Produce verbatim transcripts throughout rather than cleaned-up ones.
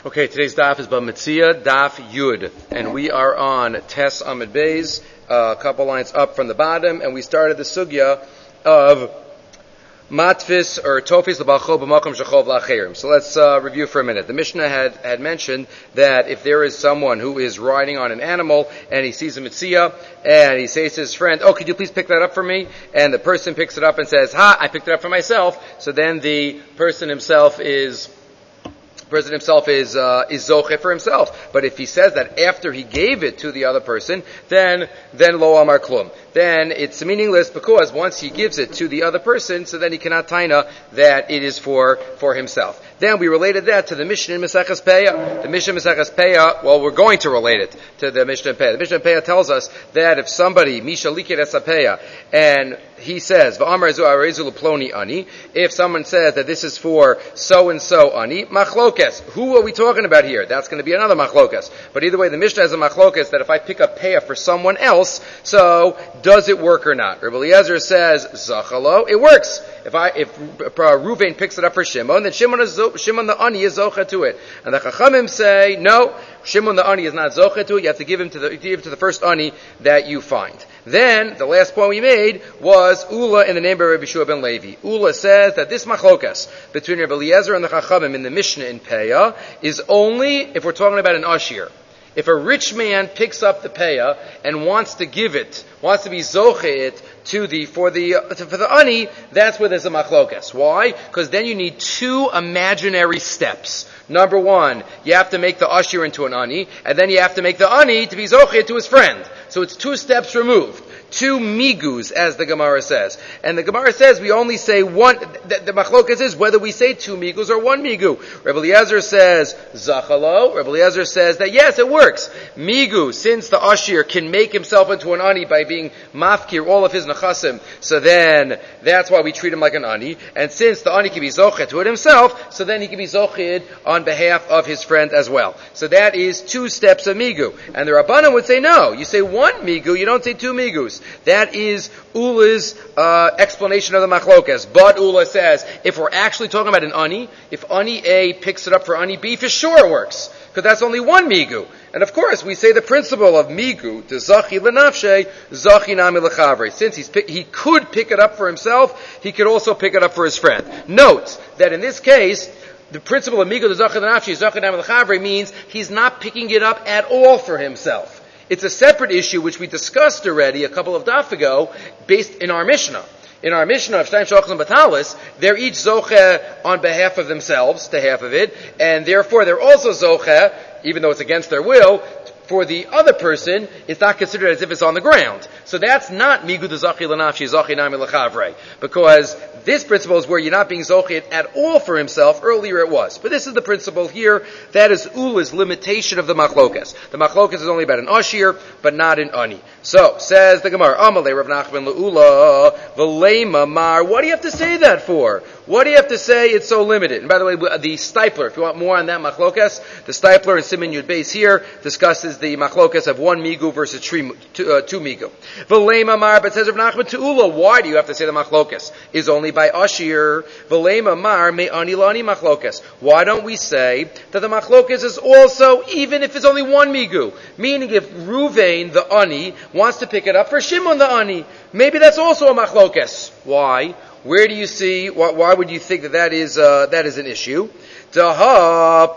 Okay, today's daf is Bamitzia, daf Yud, and we are on Tes Amid Beis, uh, a couple lines up from the bottom, and we started the sugya of matfis or tofis l'balcho b'makom shechov l'acherim. So let's uh, review for a minute. The Mishnah had, had mentioned that if there is someone who is riding on an animal and he sees a mitzia and he says to his friend, "Oh, could you please pick that up for me?" And the person picks it up and says, "Ha, I picked it up for myself." So then the person himself is The person himself is uh, is zoche for himself. But if he says that after he gave it to the other person, then then lo amar klum. Then it's meaningless because once he gives it to the other person, so then he cannot taina that it is for for himself. Then we related that to the Mishnah in Maseches Peah. The Mishnah in Maseches Peah, well, we're going to relate it to the Mishnah in Peah. The Mishnah in Peah tells us that if somebody, Misha Likit Esapeah, and he says, V'amar zu arezu l'ploni ani, if someone says that this is for so-and-so ani, machlokes. Who are we talking about here? That's going to be another machlokes. But either way, the Mishnah has a machlokes that if I pick up Peah for someone else, so does it work or not? Rabbi Eliezer says, Zachalo, it works. If I, if uh, Ruvain picks it up for Shimon, then Shimon, is, Shimon the Ani is zocha to it. And the Chachamim say, no, Shimon the Ani is not zocha to it. You have to give him to the, give it to the first Ani that you find. Then, the last point we made was Ula in the name of Rabbi Shua ben Levi. Ula says that this machlokas between Rabbi Eliezer and the Chachamim in the Mishnah in Peah is only if we're talking about an Ashir. If a rich man picks up the Peah and wants to give it, wants to be zoche it to the, for the, uh, for the ani, that's where there's a machlokas. Why? Because then you need two imaginary steps. Number one, you have to make the ashir into an ani, and then you have to make the ani to be zoche to his friend. So it's two steps removed. Two migus, as the Gemara says. And the Gemara says we only say one, the, the machlokas is whether we say two migus or one migu. Rabbi Eliezer says, zachalo. Rabbi Eliezer says that yes, it works. Migu, since the ashir can make himself into an ani by being mafkir all of his nechasim, so then that's why we treat him like an ani. And since the ani can be zochet to it himselhed, so then he can be zochet on behalf of his friend as well. So that is two steps of migu. And the Rabbanan would say no. You say one migu, you don't say two migus. That is Ula's uh, explanation of the machlokas. But Ula says, if we're actually talking about an ani, if ani A picks it up for ani B, for sure it works. Because that's only one migu. And of course, we say the principle of migu, to zachi lenafshe, zachi nami lechavre. Since he's pick, he could pick it up for himself, he could also pick it up for his friend. Note that in this case, the principle of migu, to zachi lenafshe, zachi nami lechavre means he's not picking it up at all for himself. It's a separate issue which we discussed already a couple of daf ago, based in our Mishnah. In our Mishnah of Shtayim Shalochim Batalis, they're each zoche on behalf of themselves, to half of it, and therefore they're also zoche, even though it's against their will, for the other person, it's not considered as if it's on the ground. So that's not migu de zachi l'nafshi, zachi nami l'chavre. Because this principle is where you're not being zochet at all for himself. Earlier it was. But this is the principle here. That is Ula's limitation of the machlokas. The machlokas is only about an ashir, but not an ani. So, says the Gemara, Amalei Rav Nachman le'ula, v'leima mar. What do you have to say that for? What do you have to say it's so limited? And by the way, the Stipler, if you want more on that machlokas, the Stipler in Siman Yud Beis here discusses the machlokas of one migu versus three, two, uh, two migu. V'leima mar, but says Rav Nachman te'ula, why do you have to say the machlokas is only by ashir? V'leima mar me ani lani machlokas. Why don't we say that the machlokas is also even if it's only one migu? Meaning if Ruvain, the ani, wants to pick it up for Shimon, the ani, maybe that's also a machlokas. Why? Where do you see, why, why would you think that that is, uh, that is an issue? Daha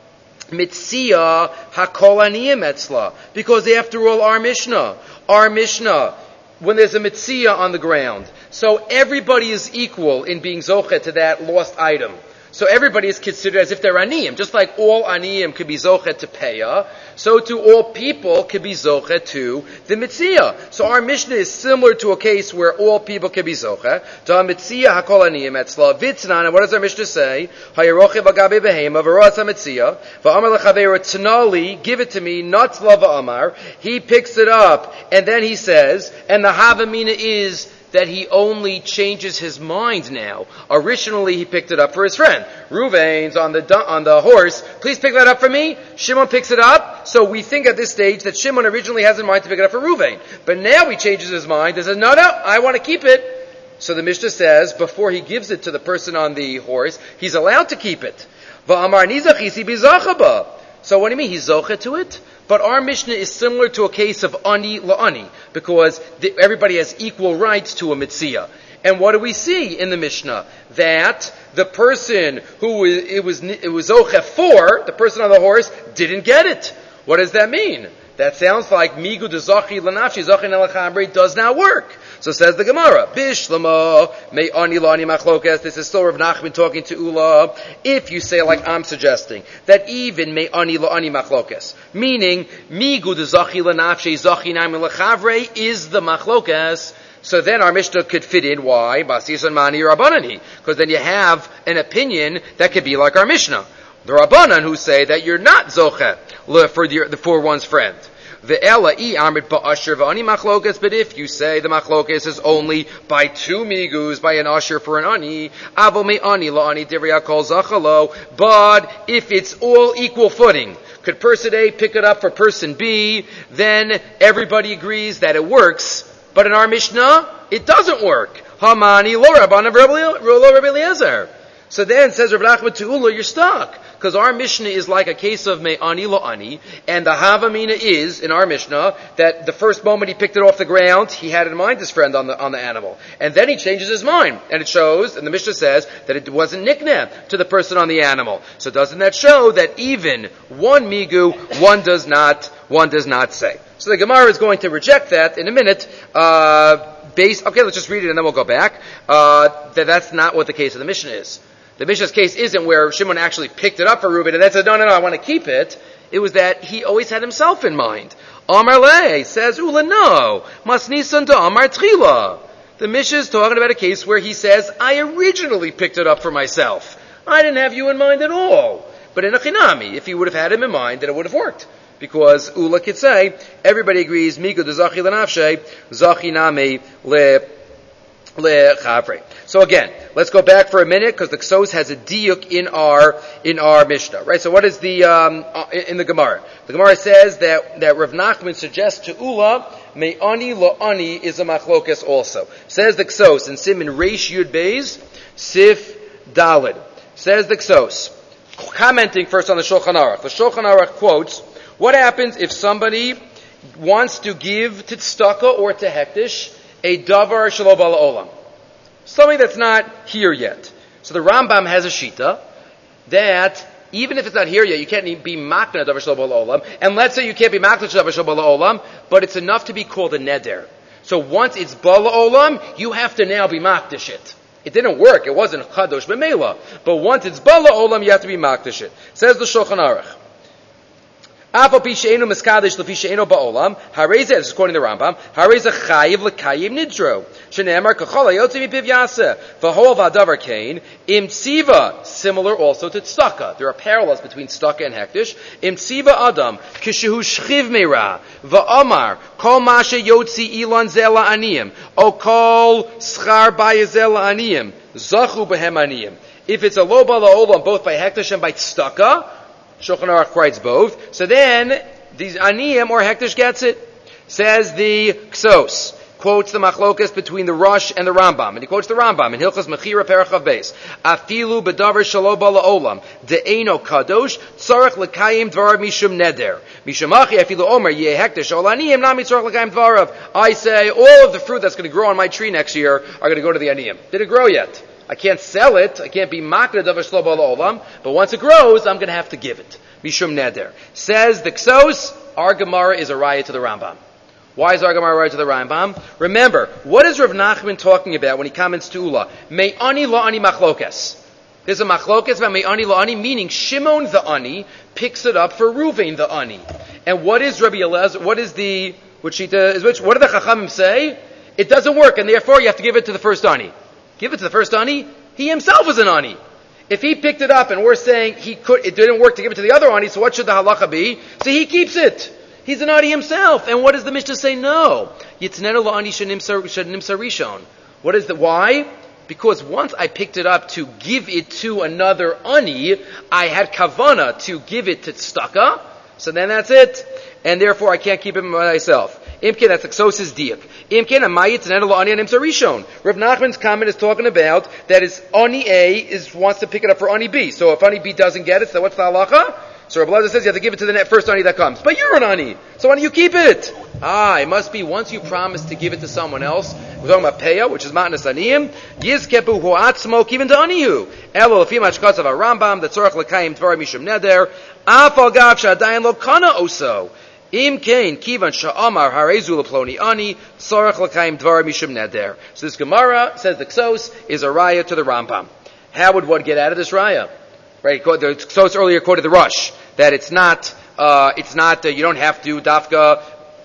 mitzia hakol aniyim etzla. Because after all, our Mishnah, our Mishnah, when there's a mitzia on the ground, so everybody is equal in being zochet to that lost item. So everybody is considered as if they're aniyim. Just like all aniyim could be zochet to peah, so to all people could be zochet to the mitzia. So our Mishnah is similar to a case where all people could be zochet. To a mitzia hakol aniyim etzla vitznan. And what does our Mishnah say? Hayeroche b'gabe behema v'roatz ha-mitzia v'amar lechaveira tnali, give it to me, not tzla v'amar. He picks it up, and then he says, and the havamina is that he only changes his mind now. Originally, he picked it up for his friend. Ruvain's on the on the horse. Please pick that up for me. Shimon picks it up. So we think at this stage that Shimon originally has in mind to pick it up for Ruvain. But now he changes his mind and says, no, no, I want to keep it. So the Mishnah says, before he gives it to the person on the horse, he's allowed to keep it. Va'amar nizachisi bizachaba. So what do you mean? He's zocha to it? But our Mishnah is similar to a case of ani la'ani, because the, everybody has equal rights to a mitzvah. And what do we see in the Mishnah? That the person who it was it was zocha for, the person on the horse, didn't get it. What does that mean? That sounds like migu de zachi lanafshi zachin elachamri does not work. So says the Gemara, Bishlama may ani lani machlokas. This is still Rav Nachman talking to Ula. If you say like I'm suggesting that even may ani lani machlokas, meaning migu de zachi lanafshi zachin elachavri is the machlokas. So then our Mishnah could fit in. Why? Basisan mani rabbanani, because then you have an opinion that could be like our Mishnah. The Rabbanan who say that you're not zoche for the for one's friend. The ela I amrit ba'asher v'ani machlokas. But if you say the machlokas is only by two migus, by an asher for an ani, avo me ani la'ani divrei kol zachalo. But if it's all equal footing, could person A pick it up for person B? Then everybody agrees that it works. But in our Mishnah, it doesn't work. Hamani lo Rabbanan lo Rabbi Eliezer. So then says Rav Nachman to Ula, you're stuck. Because our Mishnah is like a case of me'ani lo ani, and the Havamina is, in our Mishnah, that the first moment he picked it off the ground, he had in mind his friend on the on the animal. And then he changes his mind. And it shows, and the Mishnah says, that it wasn't nicknam to the person on the animal. So doesn't that show that even one migu, one does not, one does not say. So the Gemara is going to reject that in a minute, uh, based, okay, let's just read it and then we'll go back, uh, that that's not what the case of the Mishnah is. The Mishnah's case isn't where Shimon actually picked it up for Reuben and then said, no, no, no, I want to keep it. It was that he always had himself in mind. Amar Le says, Ula, no. Masnisan to Amar Tchila. The Mishnah is talking about a case where he says, I originally picked it up for myself. I didn't have you in mind at all. But in a Chinami, if he would have had him in mind, then it would have worked. Because Ula could say, everybody agrees, Migu de Zachi Lanafshe, Zachi Nami Le Lechavre. So again, let's go back for a minute because the Ksos has a diuk in our in our Mishnah, right? So what is the um, in the Gemara? The Gemara says that that Rav Nachman suggests to Ula me'ani lo ani is a machlokes also. Says the Ksos in Siman Reish Yud Beis Sif Dalid. Says the Ksos, commenting first on the Shulchan Aruch. The Shulchan Aruch quotes, what happens if somebody wants to give to tzedakah or to hektish a davar shelo bala olam, something that's not here yet? So the Rambam has a shita that even if it's not here yet, you can't be makna davar shelo bala olam. And let's say you can't be makna davar shelo bala olam, but it's enough to be called a neder. So once it's bala olam, you have to now be makdish it. It didn't work. It wasn't chadosh b'meila. But once it's bala olam, you have to be makdish it. Says the Shulchan Aruch. Afal pi she'enu miskadish lefi she'enu ba'olam, hareza, this is quoting the Rambam, hareza chayiv l'kayim nidro, shene'emar kachol hayotzi mipiv yaseh, v'hol v'adavar kain, im tziva, similar also to tzedakah. There are parallels between tzedakah and hektish. Im tziva adam, kishehu shchiv meira, v'amar, kol mashe yotzi ilan zela aniyim, o kol schar bayezela aniyim, zachu behem aniyim. If it's a lo bala olam, both by hektish and by tzedakah, Shulchan Aruch writes both. So then, these aniyim or hektish gets it. Says the Ksos, quotes the machlokas between the Rosh and the Rambam, and he quotes the Rambam in Hilchos Mechira Perach Beis. Afilu bedavar shelo bala olam de'eno kadosh tzarech lekayim dvarav mishum neder mishum achi afilu omer yeh hektish ol aniyim nami tzarech lekayim dvarav. I say all of the fruit that's going to grow on my tree next year are going to go to the aniyim. Did it grow yet? I can't sell it. I can't be makna davar shelo bala olam. But once it grows, I'm going to have to give it. Mishum neder. Says the Ksos, our Gemara is a raya to the Rambam. Why is our Gemara a raya to the Rambam? Remember, what is Rav Nachman talking about when he comments to Ula? Me'ani lo ani machlokes. There's a machlokes about me'ani lo ani, meaning Shimon the ani picks it up for Ruvain the ani. And what is Rabbi Elazar? What is the which is which? What do the Chachamim say? It doesn't work, and therefore you have to give it to the first ani. Give it to the first ani. He himself is an ani. If he picked it up and we're saying he could, it didn't work to give it to the other ani, so what should the halacha be? So he keeps it. He's an ani himself. And what does the Mishnah say? No. Yitznenu la'ani shenimsar rishon. What is the, why? Because once I picked it up to give it to another ani, I had kavana to give it to tzedakah. So then that's it. And therefore I can't keep it myself. Imkin, that's Ksosis diak. Imkin, amayit and edel ani anim sarishon. Rav Nachman's comment is talking about that is ani A is wants to pick it up for ani B. So if ani B doesn't get it, so what's the halacha? So Rabbi Elazar says you have to give it to the first ani that comes. But you're an ani, so why don't you keep it? Ah, it must be once you promise to give it to someone else. We're talking about peya, which is matnas aniyim. Yizkepu hu atzmo even to anihu. Elo lefim hashkatz of a Rambam that tzorach lekayim dvar mishum neder. Afal gav shadayin lo kana oso. Im kain kivan sha'amar harezu leploni ani tzorach lekayim dvar mishum neder. So this Gemara says the Ksos is a raya to the Rambam. How would one get out of this raya? Right, the Ksos earlier quoted the Rush that it's not, uh, it's not. Uh, you don't have to dafka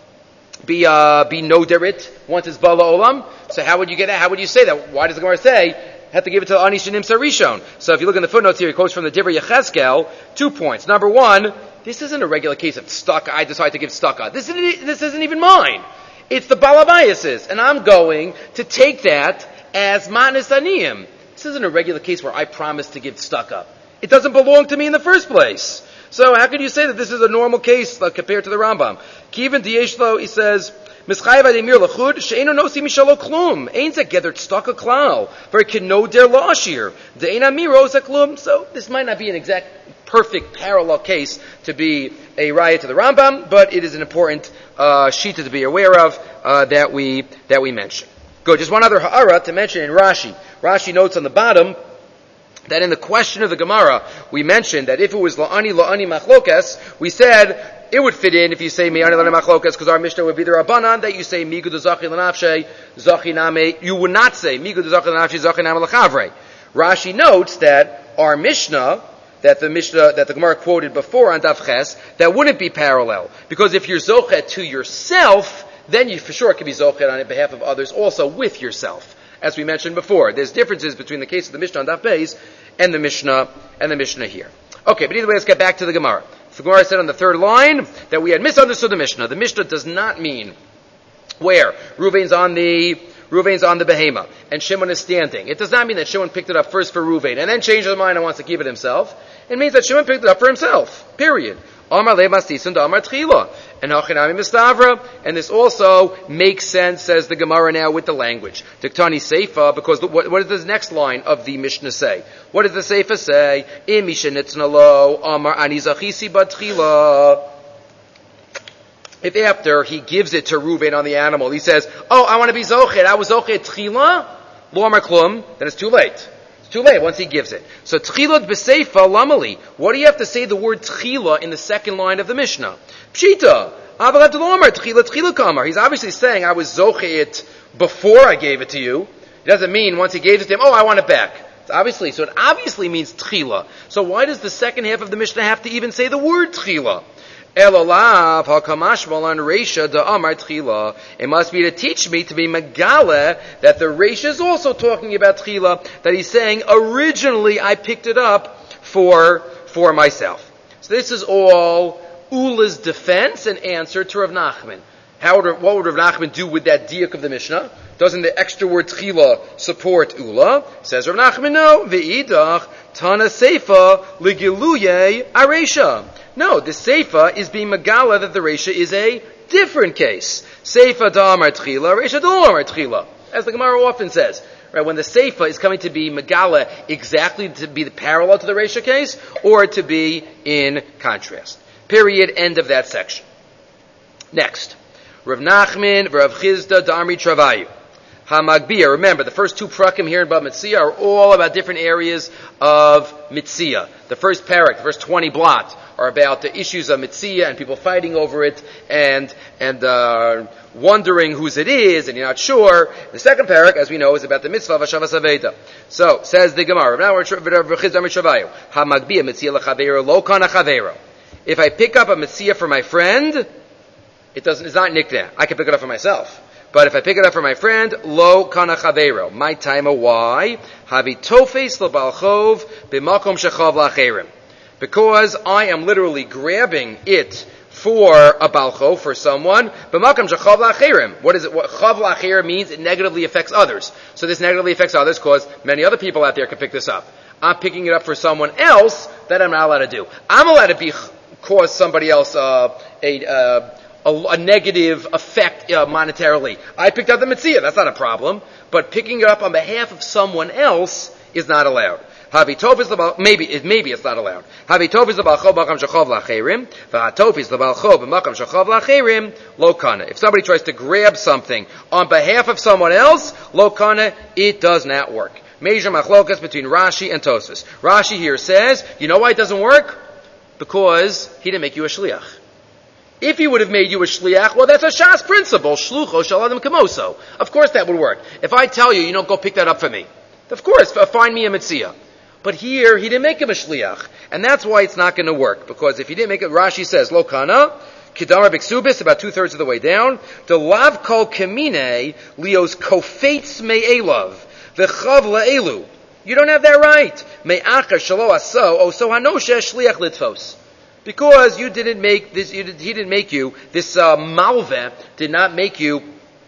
be uh, be noderit once it's bala olam. So how would you get out? How would you say that? Why does the Gemara say have to give it to ani shenim sarishon? So if you look in the footnotes here, he quotes from the Divrei Yechezkel two points. Number one, this isn't a regular case of stuck. I decide to give stucca. This isn't. This isn't even mine. It's the balabayas's, and I'm going to take that as manis aniyim. This isn't a regular case where I promise to give stucca. It doesn't belong to me in the first place. So how can you say that this is a normal case uh, compared to the Rambam? Kivin Dieshlo, he says, Mischayev ademir lachud she'eno nosi mishalo klum. Ain't a gathered stock a klal. For it can know der lashir. De'en amiros a klum. So this might not be an exact perfect parallel case to be a raya to the Rambam, but it is an important uh, shita to be aware of uh, that we that we mention. Good. Just one other ha'ara to mention in Rashi. Rashi notes on the bottom that in the question of the Gemara, we mentioned that if it was la'ani la'ani machlokas, we said it would fit in if you say mi'ani la'ani machlokas, because our Mishnah would be the Rabbanan, that you say migud zachi l'nafshe, zachi name, you would not say migud zachi l'nafshe, zachi name l'chavre. Rashi notes that our Mishnah, that the Mishnah, that the Gemara quoted before on Daf Ches, that wouldn't be parallel, because if you're zochet to yourself, then you for sure can be zochet on behalf of others also with yourself. As we mentioned before, there's differences between the case of the Mishnah on Daf Beis and the Mishnah and the Mishnah here. Okay, but either way, let's get back to the Gemara. The Gemara said on the third line that we had misunderstood the Mishnah. The Mishnah does not mean where Ruvain's on the Ruvain's on the behema and Shimon is standing. It does not mean that Shimon picked it up first for Ruvain and then changed his mind and wants to keep it himself. It means that Shimon picked it up for himself. Period. Amar le'mastisun da'amar tchila. And hachinami mistavra. And this also makes sense, says the Gemara now, with the language. Diktani seifa, because the, what, what does the next line of the Mishnah say? What does the seifa say? Im mishenitzna lo amar ani zachisi batchila. If after he gives it to Reuven on the animal, he says, oh, I want to be zochet, I was zochet tchila, lo amar klum, then it's too late. Too late once he gives it. So tchilot b'seifa lamali. What do you have to say the word tchila in the second line of the Mishnah? Pshita. Avalat lomar tchila tchila kamar. He's obviously saying I was zochet before I gave it to you. It doesn't mean once he gave it to him, oh, I want it back. It's obviously, so it obviously means tchila. So why does the second half of the Mishnah have to even say the word tchila? Elolav hakamashmal on Reisha da Amar Tchila. It must be to teach me to be Megale that the Reisha is also talking about Tchila, that he's saying originally I picked it up for for myself. So this is all Ula's defense and answer to Rav Nachman. How would, what would Rav Nachman do with that diak of the Mishnah? Doesn't the extra word Tchila support Ula? Says Rav Nachman, no. Ve'idach Tana Seifa Ligiluye Aresha. No, the Seifa is being Megala that the Reisha is a different case. Seifa da'amar tchila, Reisha da'amar tchila. As the Gemara often says, right, when the Seifa is coming to be Megala exactly to be the parallel to the Reisha case, or to be in contrast. Period, end of that section. Next. Rav Nachman, Rav Chizda, Da'amri Travayu. HaMagbiya. Remember, the first two prakim here in Bab Metzia are all about different areas of Metzia. The first parak, the first twenty blot, are about the issues of Metzia and people fighting over it and and uh, wondering whose it is and you're not sure. The second parak, as we know, is about the mitzvah of Hashavas Aveda. So, says the Gemara, now we're HaMagbiya Metzia l'chaveiro lo kana chaveiro. If I pick up a Metzia for my friend, it doesn't, it's not nikneh. I can pick it up for myself. But if I pick it up for my friend, lo kana chaveiro. My time, why? Havi tofes l'balchov b'makom shechav l'acherim. Because I am literally grabbing it for a balcho, for someone. B'makam shechav l'acherim. What is it? What chav l'acherim means? It negatively affects others. So this negatively affects others because many other people out there can pick this up. I'm picking it up for someone else that I'm not allowed to do. I'm allowed to be cause somebody else uh, a, uh, a a negative effect uh, monetarily. I picked up the Metzia, that's not a problem. But picking it up on behalf of someone else is not allowed. Havitov is the maybe it maybe it's not allowed. Havitov is the balchov makam shachov lacherim. Vahatov is the balchov makam shachov lacherim. Lo kana. If somebody tries to grab something on behalf of someone else, lo kana, it does not work. Major machlokas between Rashi and Tosfos. Rashi here says, you know why it doesn't work? Because he didn't make you a shliach. If he would have made you a shliach, well, that's a Shas principle. Shlucho shaladam kamoso. Of course that would work. If I tell you, you know, go pick that up for me. Of course, find me a mitzia. But here, he didn't make him a shliach. And that's why it's not going to work. Because if he didn't make it, Rashi says, lo kana, kidamar biksubis, about two-thirds of the way down, the lav kol kamine, lios kofetz me'elav, v'chav la'elu. You don't have that right. Me'achar shalo aso, oso hanoshe shliach litvos. Because you didn't make this, you did, he didn't make you, this uh, malveh did not make you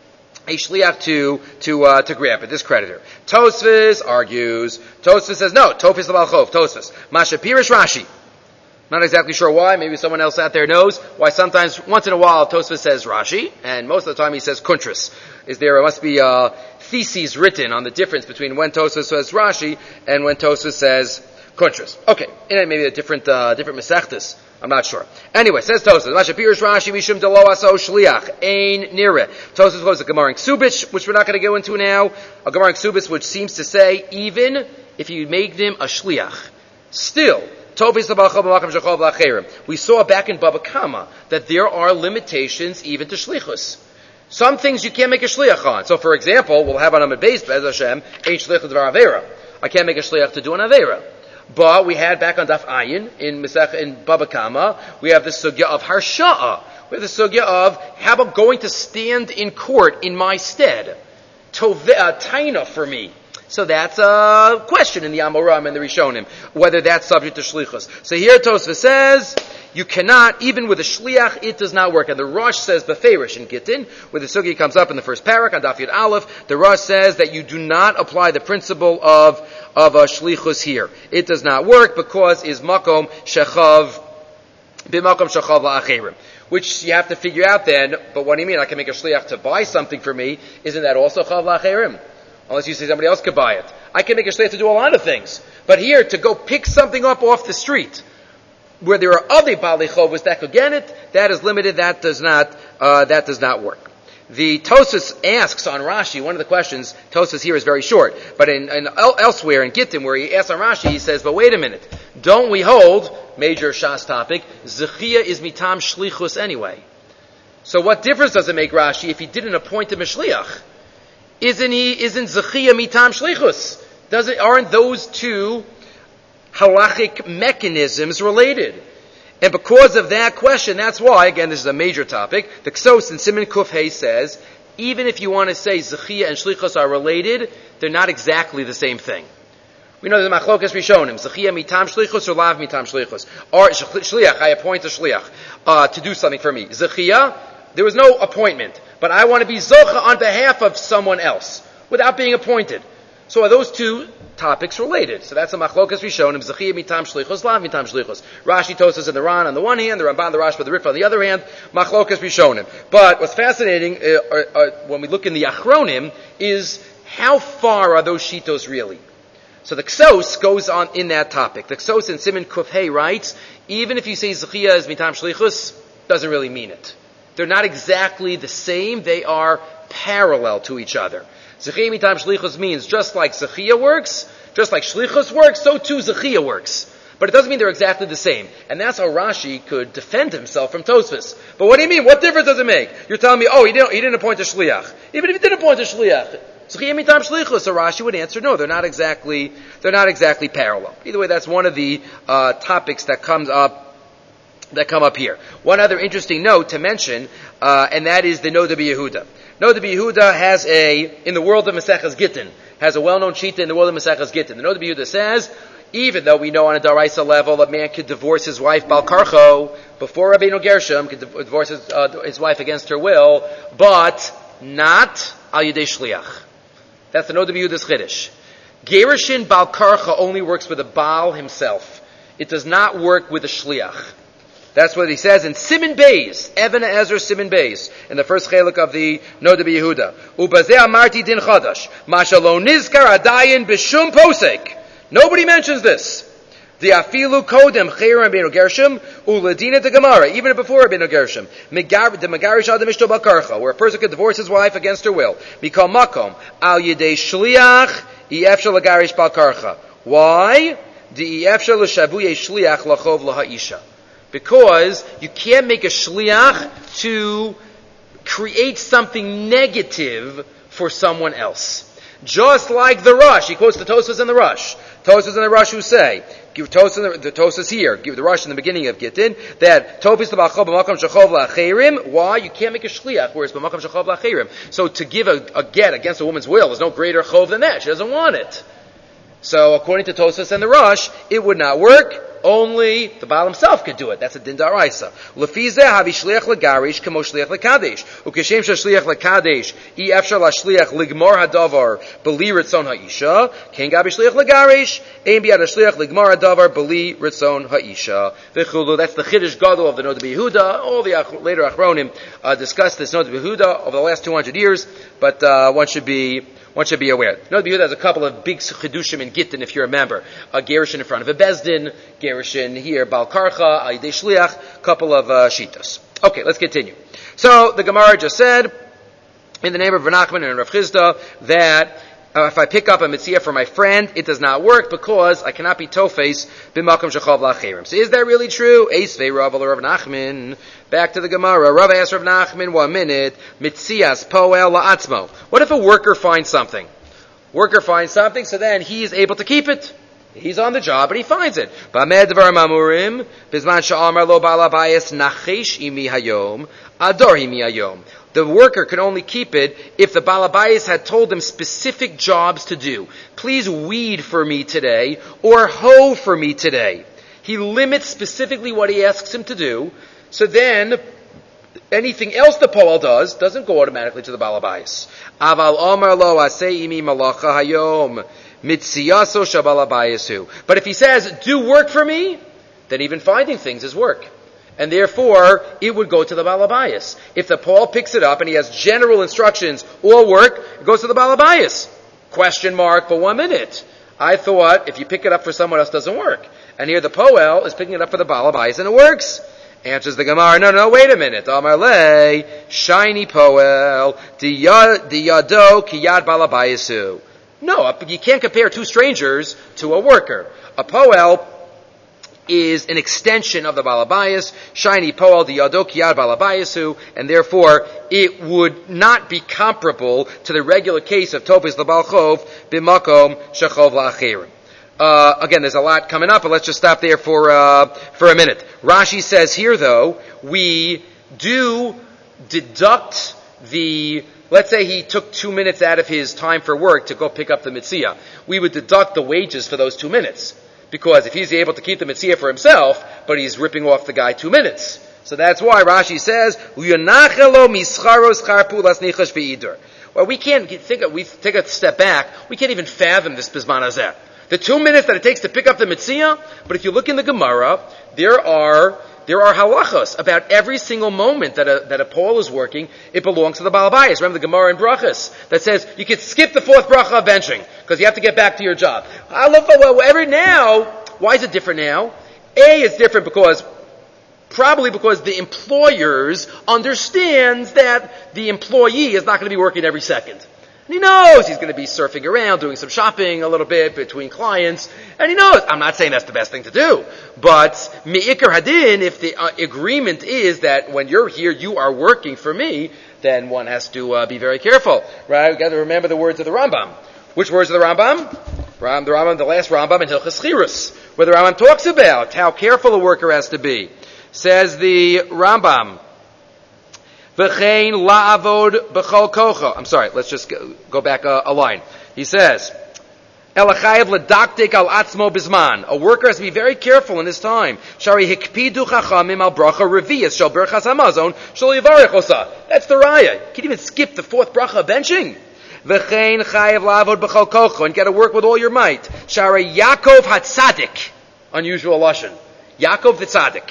a shliach to to uh, to grab it, this creditor. Tosfos argues. Tosfos says no. Tosfos the balchov. Tosfos. Masha pirish Rashi. Not exactly sure why. Maybe someone else out there knows why. Sometimes, once in a while, Tosfos says Rashi, and most of the time he says Kuntras. Is there must be uh, theses written on the difference between when Tosfos says Rashi and when Tosfos says Kuntras. Okay, and maybe a different uh, different mesechtas. I'm not sure. Anyway, says Tosfos, Masha Pirish Rashi Mishum Delo Aso Shliach Ein Nire. Tosfos quotes a Gemara in Ksubich, which we're not going to go into now. A Gemara in Ksubich, which seems to say even if you make them a Shliach, still Tovis Labalchov Makam Shachov Lacherim. We saw back in Baba Kama that there are limitations even to Shlichus. Some things you can't make a Shliach on. So, for example, we'll have on a base Bez Hashem Ein Shlichus Dvar Avera. I can't make a Shliach to do an Avera. But we had back on Daf Ayin in Mesech in Baba Kama, we have the sugya of Harsha'a. We have the sugya of how about going to stand in court in my stead, Tove, uh, taina for me. So that's a question in the Amoram and the Rishonim whether that's subject to shlichus. So here Tosfos says you cannot, even with a shliach, it does not work. And the Rosh says beferish in Gittin, where the sugya comes up in the first parak on Daf Yud Aleph. The Rosh says that you do not apply the principle of of a shlichus here. It does not work because is makom shechav b'makom shechav la'acherim. Which you have to figure out then, but what do you mean? I can make a shliach to buy something for me. Isn't that also chav la'acherim? Unless you say somebody else could buy it. I can make a shliach to do a lot of things. But here, to go pick something up off the street, where there are other baalei chovos that could get it, that is limited, that does not, uh, that does not work. The Tosfos asks on Rashi, one of the questions, Tosfos here is very short, but in, in elsewhere in Gittim, where he asks on Rashi, he says, but wait a minute, don't we hold, major Shas topic, Zechia is mitam shlichus anyway. So what difference does it make, Rashi, if he didn't appoint him a shliach? Isn't he, isn't Zechia mitam shlichus? Does it, aren't those two halachic mechanisms related? And because of that question, that's why, again, this is a major topic, the Ksos in Siman Kuf Hey says, even if you want to say Zechia and Shlichus are related, they're not exactly the same thing. We know the Machlokas Rishonim, Zechia mitam Shlichus or Lav mitam Shlichus. Or Shliach, I appoint a Shliach uh, to do something for me. Zechia, there was no appointment, but I want to be Zocha on behalf of someone else, without being appointed. So are those two topics related? So that's a machlokas rishonim, zechiyah mitam shlichus, lav mitam shlichus. Rashi Tosfos and the Ran on the one hand, the Ramban, the Rashba, the Rif on the other hand, machlokas rishonim. But what's fascinating, uh, uh, uh, when we look in the Achronim, is how far are those shitos really? So the Ksos goes on in that topic. The Ksos in Siman Kuf Hey writes, even if you say zechiyah is mitam shlichus, doesn't really mean it. They're not exactly the same, they are parallel to each other. Zechiyah mitam shlichus means just like Zechiyah works, just like shlichus works, so too Zechiyah works. But it doesn't mean they're exactly the same. And that's how Rashi could defend himself from Tosfos. But what do you mean? What difference does it make? You're telling me, oh, he didn't, he didn't appoint a shliach. Even if he didn't appoint a shliach, Zechiyah mitam shlichus, so Rashi would answer, no, they're not exactly, they're not exactly parallel. Either way, that's one of the uh, topics that comes up that come up here. One other interesting note to mention, uh, and that is the Noda B'Yehuda. Noda B'Yehuda has a, in the world of Maseches Gittin, has a well-known shita in the world of Maseches Gittin. The Noda B'Yehuda says, even though we know on a Daraisa level a man could divorce his wife Bal Karcho, before Rabbeinu Gershom could divorce his, uh, his wife against her will, but not Al Yedei Shliach. That's the Noda B'Yehuda's Chiddush. Gerushin Bal Karcho only works with the Baal himself. It does not work with a Shliach. That's what he says in Siman Beis, Even Ezra Siman Beis, in the first chelik of the Noda B'Yehuda. Ubazeh amarti din chadash, masha lo nizkar adayin b'shum posek. Nobody mentions this. The afilu kodem chayim Rabbeinu Gershom uladina de Gemara, even before Rabbeinu Gershom. The megarish adam ishto bakarcha, where a person could divorce his wife against her will. Mikol makom al yedei shliach iefshel lagarish bakarcha. Why? The iefshel l'shabuye shliach lachov laha'isha. Because you can't make a shliach to create something negative for someone else. Just like the Rush, he quotes the Tosfos and the Rush. Tosfos and the Rush who say, give Tosfos, the Tosfos here, give the Rush in the beginning of Gittin, that Tofis l'bachov b'makam shachov la'acherim. Why? You can't make a shliach, whereas b'makam shachov la'acherim. So to give a, a get against a woman's will, there's no greater chov than that. She doesn't want it. So according to Tosfos and the Rush, it would not work. Only the Baal himself could do it. That's a din daraisa. Lefizeh havi shliach legarish kamo shliach lekadesh. Ukeshem shliach lekadesh i efshar la shliach ligmor hadavar beli ritzon haisha. Ken gabi shliach legarish ein biad shliach ligmor hadavar beli ritzon haisha. V'chulu. That's the chiddush gadol of the Noda B'Yehuda. All the ach- later achronim uh, discussed this Noda B'Yehuda over the last two hundred years, but uh, one should be. One should be aware. Noda B'Yehuda has a couple of big chidushim in Gittin, if you remember. A gerushin in front of a bezdin, gerushin here, bal karcha, ayidei shliach, couple of uh, shitas. Okay, let's continue. So, the Gemara just said, in the name of Rav Nachman and Rav Chizda, that uh, if I pick up a mitzvah for my friend, it does not work because I cannot be tofes b'makom shechav la'acherim. So is that really true? Eisvei Rav or Rav Nachman. Back to the Gemara. Rav asked Rav Nachman, one minute, mitzias poel la'atzmo. What if a worker finds something? Worker finds something, so then he is able to keep it. He's on the job and he finds it. B'amed dvar mamurim, bizman sha'amar lo ba'al habayis nachesh imi hayom, ador imi hayom. The worker can only keep it if the Baal Habayis had told him specific jobs to do. Please weed for me today, or hoe for me today. He limits specifically what he asks him to do, so then anything else the Poel does doesn't go automatically to the Baal Habayis. Aval omar lo asei imi malacha hayom mitziyaso shabal habayisu. But if he says, do work for me, then even finding things is work. And therefore, it would go to the Baal Habayis. If the Paul picks it up and he has general instructions, all work, it goes to the Baal Habayis. Question mark for one minute. I thought if you pick it up for someone else, it doesn't work. And here the Poel is picking it up for the Baal Habayis and it works. Answers the Gemara, no, no, wait a minute. Amar le, shiny Poel, diyado kiyad Baal Habayisu. No, you can't compare two strangers to a worker. A Poel is an extension of the Baal Habayis, shiny poel the yadok yad Baal Habayisu, and therefore it would not be comparable to the regular case of Tofis L'Baal Chov b'makom shechov la'achirim. Uh, again, there's a lot coming up, but let's just stop there for uh, for a minute. Rashi says here, though, we do deduct the. Let's say he took two minutes out of his time for work to go pick up the mitzvah. We would deduct the wages for those two minutes. Because if he's able to keep the mitzvah for himself, but he's ripping off the guy two minutes. So that's why Rashi says, well, we can't think of, we take a step back, we can't even fathom this bisman hazeh. The two minutes that it takes to pick up the mitzvah, but if you look in the Gemara, there are There are halachos about every single moment that a, that a Paul is working, it belongs to the Baal Habayis. Remember the Gemara in Brachas that says you could skip the fourth bracha of benching because you have to get back to your job. I love well, every now, why is it different now? A, it's different because, probably because the employers understands that the employee is not going to be working every second. And he knows he's going to be surfing around, doing some shopping a little bit between clients. And he knows, I'm not saying that's the best thing to do, but me'ikar hadin, if the uh, agreement is that when you're here, you are working for me, then one has to uh, be very careful, right? We've got to remember the words of the Rambam. Which words of the Rambam? Ram, the Rambam, the last Rambam in Hilchos Chirus, where the Rambam talks about how careful a worker has to be. Says the Rambam, V'chein la'avod b'chol kocha. I'm sorry, let's just go, go back a, a line. He says, Elachayev l'daktik al atzmo bizman. A worker has to be very careful in his time. Shari hikpidu chachamim al bracha reviyas shal berachas hamazon shal yivarech osa. That's the raya. You can't even skip the fourth bracha of benching. V'chein chayev la'avod b'chol kocha. And you got to work with all your might. Shari Yaakov hatzadik. Unusual lashon. Yaakov the tzaddik.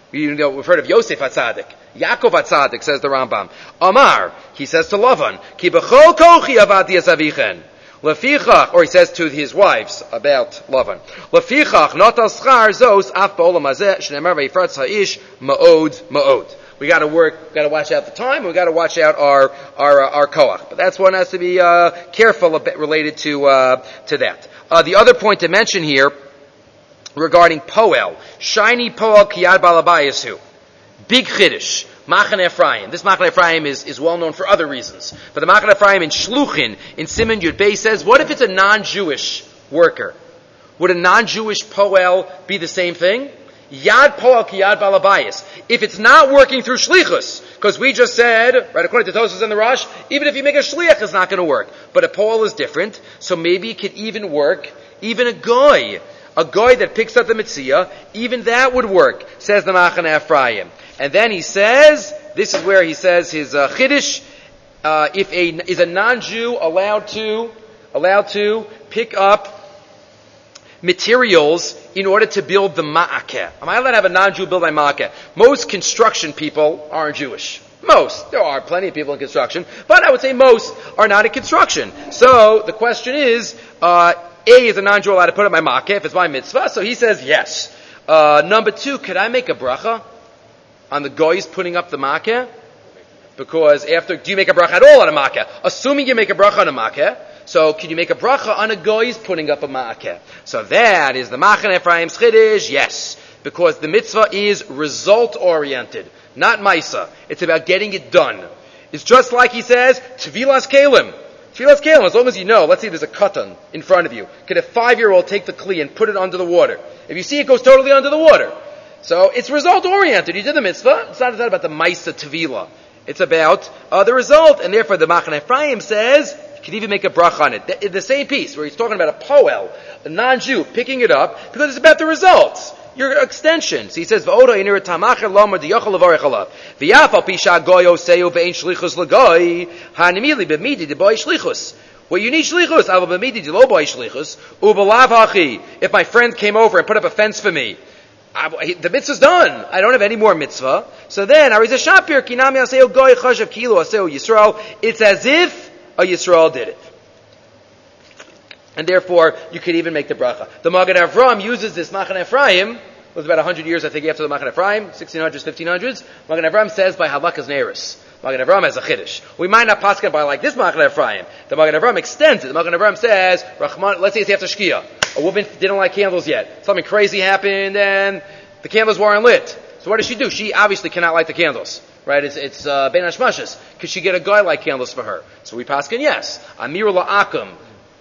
You know, we've heard of Yosef HaTzadik. Yaakov HaTzadik, says the Rambam. Amar, he says to Lavan, Ki b'chol kochi avati es avichen. Lefichach, or he says to his wives about Lavan, Lefichach not al schar zos af ba'olam hazeh shneimar v'yifratz ha'ish ma'od ma'od. We got to work, got to watch out the time. We got to watch out our our uh, our koach. But that's one has to be uh, careful a bit related to uh, to that. Uh, the other point to mention here regarding poel, shiny poel kiyad balabayasu, big chiddush. Machan Ephraim. This Machan Ephraim is, is well known for other reasons. But the Machan Ephraim in Shluchin, in Siman Yud Bey says, what if it's a non-Jewish worker? Would a non-Jewish poel be the same thing? Yad poel ki yad balabayis. If it's not working through shlichus, because we just said, right, according to Tosfos and the Rosh, even if you make a shliach, it's not going to work. But a poel is different, so maybe it could even work, even a goy, a goy that picks up the mitzvah, even that would work, says the Machan Ephraim. And then he says, this is where he says his uh, chiddush, uh, if a, is a non-Jew allowed to, allowed to pick up materials in order to build the ma'akeh. Am I allowed to have a non-Jew build my ma'akeh? Most construction people aren't Jewish. Most. There are plenty of people in construction, but I would say most are not in construction. So the question is, uh, A, is a non-Jew allowed to put up my ma'akeh if it's my mitzvah? So he says yes. Uh, number two, could I make a bracha on the goyis putting up the makeh? Because after, do you make a bracha at all on a makeh? Assuming you make a bracha on a makeh, so can you make a bracha on a goyis putting up a makeh? So that is the Machan Ephraim's chiddush, yes. Because the mitzvah is result-oriented, not maisa. It's about getting it done. It's just like he says, Tevilas Kalim. Tevilas Kalim, as long as you know, let's say there's a katan in front of you. Could a five-year-old take the kli and put it under the water? If you see it goes totally under the water. So it's result-oriented. You did the mitzvah. It's not, it's not about the Maisa Tevila. It's about uh, the result. And therefore the Machan Ephraim says, you can even make a bracha on it. The, the same piece where he's talking about a poel, a non-Jew, picking it up, because it's about the results. Your extension. So he says, V'oda inir tamacher lomer diyochel levarech alav. V'yafal pisha goyo seyo ve'ein shlichus l'goy, ha'nimili b'midi d'boy shlichus. Well, you need shlichus. Ava b'midi d'lo boy shlichus. U'b'lav hachi. If my friend came over and put up a fence for me, I, the mitzvah's done. I don't have any more mitzvah. So then, Arizah Shapir, Kinami Aseo Goy Chashav Kilo Aseo Yisrael. It's as if a Yisrael did it. And therefore, you could even make the bracha. The Magen Avraham uses this Machan Ephraim. It was about one hundred years, I think, after the Machan Ephraim, sixteen hundreds, fifteen hundreds. Magen Avraham says by Halakas Neiris. Magen Avraham has a chiddush. We might not paskin by like this Machan Ephraim. The Magen Avraham extends it. The Magen Avraham says, Rahman, let's say it's after Shkia. A woman didn't light candles yet. Something crazy happened and the candles weren't lit. So what does she do? She obviously cannot light the candles. Right? It's, it's, uh, Ben Hashmashas. Could she get a guy light candles for her? So we paskin yes. Amir la'akum.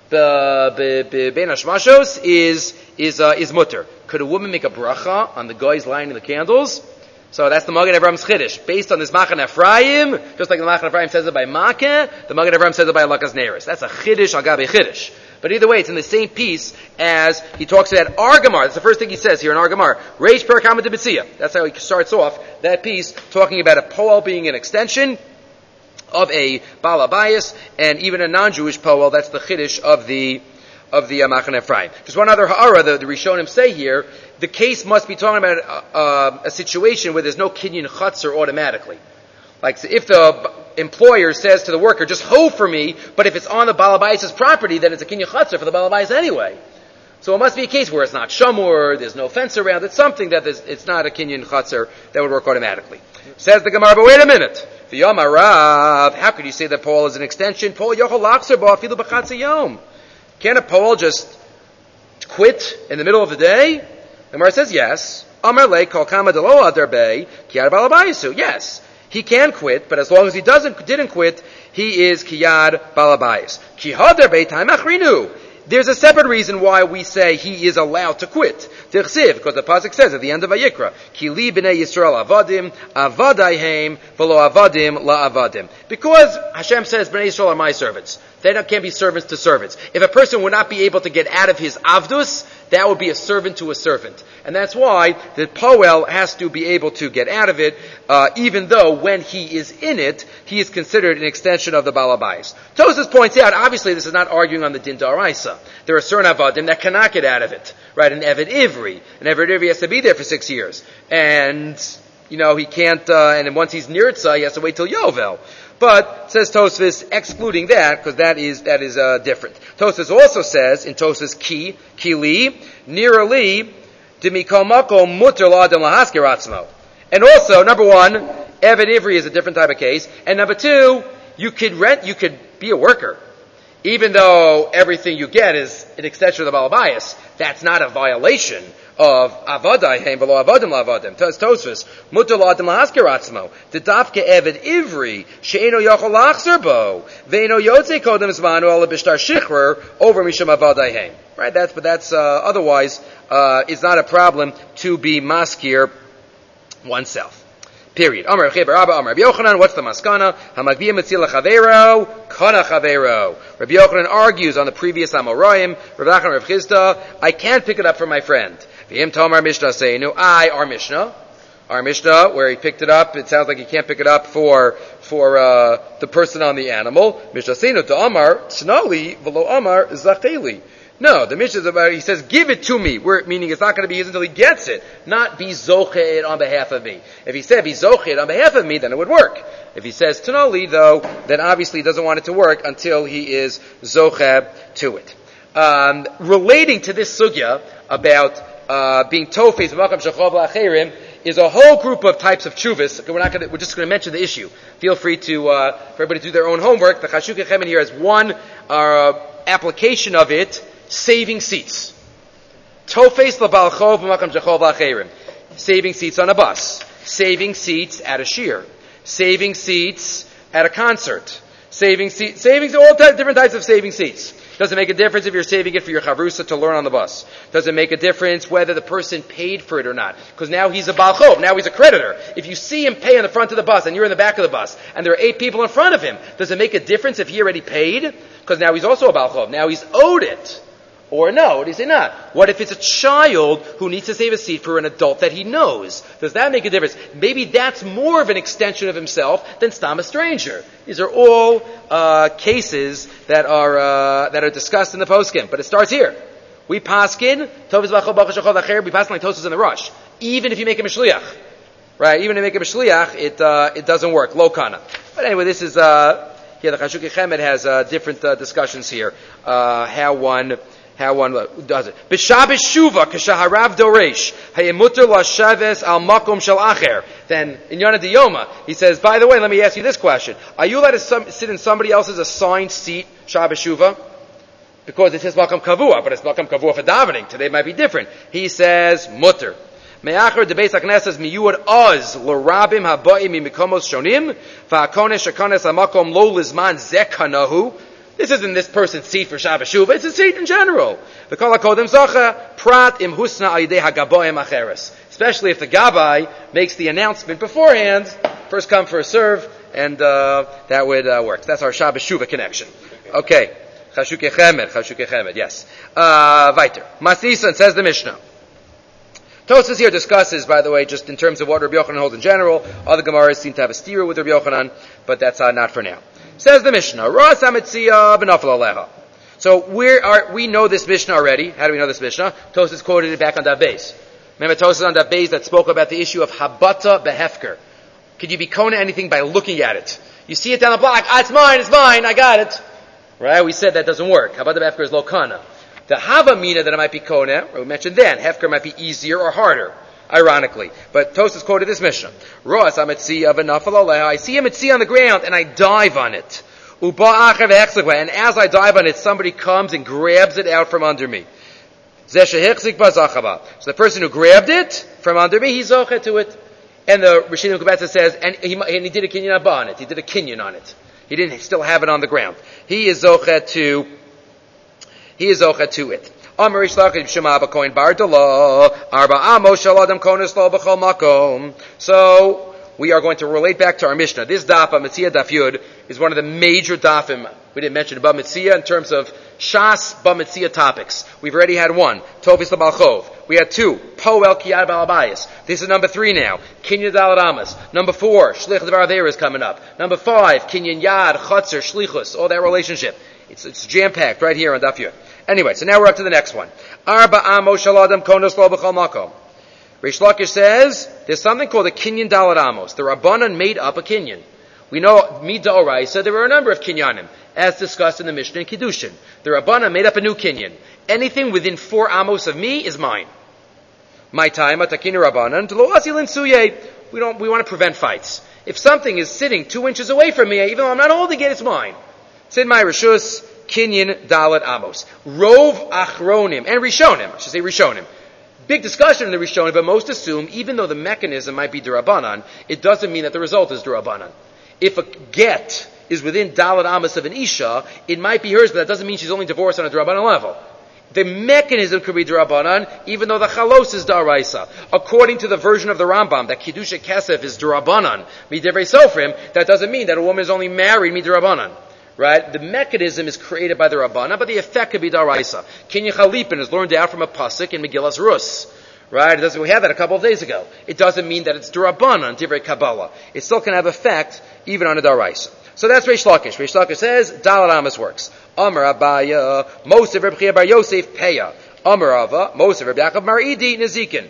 The Ben Hashmashos is, is, uh, is mutter. Could a woman make a bracha on the guys lighting the candles? So that's the Magen Avraham chiddush. Based on this Machan Ephraim, just like the Machan Ephraim says it by Makeh, the Magen Avraham says it by Halakas Neiris. That's a chiddush al gabe chiddush. But either way, it's in the same piece as he talks about Argamar. That's the first thing he says here in Argamar. Reish per kama de B'tzia. That's how he starts off that piece, talking about a poel being an extension of a Baal Abayis, and even a non-Jewish poel. That's the chiddush of the of the uh, Machan Ephraim. Just one other ha'ara, the, the Rishonim say here, the case must be talking about uh, uh, a situation where there's no kinyan chatzar automatically. Like so if the employer says to the worker, just hoe for me, but if it's on the Baal Abayis' property, then it's a kinyan chatzar for the Baal Abayis anyway. So it must be a case where it's not shamur, there's no fence around, it's something that it's not a kinyan chatzar that would work automatically. Says the Gemara, but wait a minute. V'yom Rav, how could you say that Paul is an extension? Paul yochol lachzer bo afilu b'chatzi yom. Can a Paul just quit in the middle of the day? The Gemara says yes. Amar le kol kama delo adar bei kiyad Baal Abayisu. Yes, he can quit, but as long as he doesn't didn't quit, he is kiyad Baal Abayis. Ki hadar bei time achrinu. There's a separate reason why we say he is allowed to quit. Tichsiv, because the pasuk says at the end of Vayikra, Ki li b'nei Yisrael avadim, avadayhem, v'lo avadim la avadim. Because Hashem says, b'nei Yisrael are my servants. They don't, can't be servants to servants. If a person would not be able to get out of his avdus, That would be a servant to a servant. And that's why the Poel has to be able to get out of it, uh, even though when he is in it, he is considered an extension of the Balabais. Tosas points out, obviously this is not arguing on the Din Daraisa. There are certain Avadim that cannot get out of it. Right? An Eved Ivri. An Eved Ivri has to be there for six years. And, you know, he can't, uh, and then once he's Nirtza, he has to wait till Yovel. But, says Tosfos, excluding that, because that is, that is, uh, different. Tosfos also says, in Tosfos Ki, Kili, Nirali, Dimikol Mako, Mutter La'adam Lahaskir Atzmo. And also, number one, Eved Ivri is a different type of case. And number two, you could rent, you could be a worker. Even though everything you get is an extension of the Balabayas, that's not a violation of Avadayhem, below Avadim Lavadim. Taz Tosfos, Mutter La'adam Lahaskir Atzmo, T'dafke Eved Ivri, She'eno Yochol Lachzer Bo, Ve'eno Yotze Kodem Zmanu Ala Bishtar Shichrer, over Misham Avadayhem. Right, that's, but that's, uh, otherwise, uh, it's not a problem to be maskir oneself. Period. Amar Cheber Abba, Amar Rabbi Yochanan, what's the maskana? Hamagviyah Metzila Chavero, Kana Chavero. Rabbi Yochanan argues on the previous Amoraim, Rav Nachman, Rav Chisda, I can't pick it up from my friend. V'im Tomar Mishnah Seinu, I, our Mishnah, our Mishnah, where he picked it up, it sounds like he can't pick it up for, for, uh, the person on the animal. Mishnah Seinu to Amar, Snali, V'lo Amar, Zacheli. No, the Mishnah is about, he says, give it to me, where, meaning it's not going to be his until he gets it, not be zochet on behalf of me. If he said be zochet on behalf of me, then it would work. If he says tanoli, though, then obviously he doesn't want it to work until he is zochet to it. Um, relating to this sugya about uh, being tofes v'makam shachov la'acherim is a whole group of types of chuvas. We're not going to, we're just going to mention the issue. Feel free to uh, for everybody to do their own homework. The Chashukei Chemed here has one uh, application of it. Saving seats. Tofes l'balchov v'makam shachov la'acherim. Saving seats on a bus. Saving seats at a shiur. Saving seats at a concert. Saving seats, savings, all t- different types of saving seats. Does it make a difference if you're saving it for your chavrusa to learn on the bus? Does it make a difference whether the person paid for it or not? Because now he's a balchov, now he's a creditor. If you see him pay on the front of the bus and you're in the back of the bus and there are eight people in front of him, does it make a difference if he already paid? Because now he's also a balchov, now he's owed it. Or no, what do you say not? What if it's a child who needs to save a seat for an adult that he knows? Does that make a difference? Maybe that's more of an extension of himself than stam a stranger. These are all uh, cases that are uh, that are discussed in the poskim. But it starts here. We paskin, tovas b'achol b'achol acher, we paskin like Tosfos in the rush. Even if you make him a shliach. Right? Even if you make him a shliach, it, uh, it doesn't work. Lo kana. But anyway, this is, uh, yeah, the Chashukei Chemed has uh, different uh, discussions here. Uh, how one... How one does it. B'Shabbos Shuva, k'shaharav doresh, hayemuter lashaves al makom shel acher. Then, in Yonah Diyoma, he says, by the way, let me ask you this question. Are you allowed to some, sit in somebody else's assigned seat, Shabbos Shuva? Because it's his makom kavua, but it's makom kavua for davening. Today it might be different. He says, mutter. Me'acher debeis haknesses miyuad oz l'rabim haba'im mimikomos shonim, va'akonesh hakones hamakom lo lizman zekanahu. This isn't this person's seat for Shabbos Shuva, it's a seat in general. The kol hakodem zocha, prat im husna al yidei hagaboim acheres. Especially if the gabai makes the announcement beforehand, first come, first serve, and uh, that would uh, work. That's our Shabbos Shuva connection. Okay. Chashukei Chemed, Chashukei Chemed, yes. Uh, weiter. Masnisan, says the Mishnah. Tosfos here discusses, by the way, just in terms of what Rabbi Yochanan holds in general. Other Gemaras seem to have a stira with Rabbi Yochanan, but that's uh, not for now. Says the Mishnah, Ras Hamitzia b'nafel alecha. So we are we know this Mishnah already. How do we know this Mishnah? Tosfos quoted it back on that base. Remember Tosfos on that base that spoke about the issue of habata behefker. Could you be kona anything by looking at it? You see it down the block, ah, it's mine, it's mine, I got it. Right? We said that doesn't work. Habata behefker is lo kana. The hava mina that it might be kona, we mentioned then, hefker might be easier or harder. Ironically. But Tosfos quoted this Mishnah. Roas ametzi of anafal aleha. I see a metzi on the ground and I dive on it. Uba acher v'hechzik. And as I dive on it, somebody comes and grabs it out from under me. Zeh shehechzik b'zachaba. So the person who grabbed it from under me, he's zochet to it. And the Rishonim Kubetza says, and he, and he did a kinyan abba on it. He did a kinyan on it. He didn't still have it on the ground. He is zochet to, he is zochet to it. So we are going to relate back to our Mishnah. This daf, Metzia Daf Yud, is one of the major dafim. We didn't mention about Metzia in terms of Shas B'Metzia topics. We've already had one. Tovis L'Balchov. We had two. Poel Kiyad Balabayas. This is number three now. Kinyan Dalet Amas. Number four. Shlich Devar Avera is coming up. Number five. Kinyan Yad, Chotzer, Shlichus. All that relationship. It's, it's jam-packed right here on Daf Yud. Anyway, so now we're up to the next one. Arba Amos Shaladam Konos Lo B'chol Makom. Reish Lakish says, there's something called a Kinyan Dalet Amos. The Rabbanan made up a Kinyan. We know, Midoraisa, there were a number of Kinyanim, as discussed in the Mishnah in Kiddushin. The Rabbanan made up a new Kinyan. Anything within four Amos of me is mine. My time, Atakinu Rabbanan, Lo Asilin Suye. We don't, we want to prevent fights. If something is sitting two inches away from me, even though I'm not holding it, it's mine. It's in my Rishus, Kinyan Dalet Amos. Rov Achronim, and Rishonim, I should say Rishonim. Big discussion in the Rishonim, but most assume, even though the mechanism might be D'Rabbanan, it doesn't mean that the result is D'Rabbanan. If a get is within Dalet Amos of an Isha, it might be hers, but that doesn't mean she's only divorced on a D'Rabbanan level. The mechanism could be D'Rabbanan, even though the Chalos is D'Araisa. According to the version of the Rambam, that Kiddusha Kesef is D'Rabbanan, Midivrei Sofrim, that doesn't mean that a woman is only married Midrabbanan. Right? The mechanism is created by the Rabbana, but the effect could be D'Araisa. Kinyan Chalipin is learned out from a pasuk in Megillas Rus. Right? It doesn't, we had that a couple of days ago. It doesn't mean that it's D'Rabbanan, Divrei Kabbalah. It still can have effect, even on a D'Araisa. So that's Reish Lakish. Reish Lakish says, Dalet Amos works. Amar Abaya, most of Reb Chia Bar Yosef, Peya. Amar Ava, most of Reb Yaakov Mar'idi, Nezikin.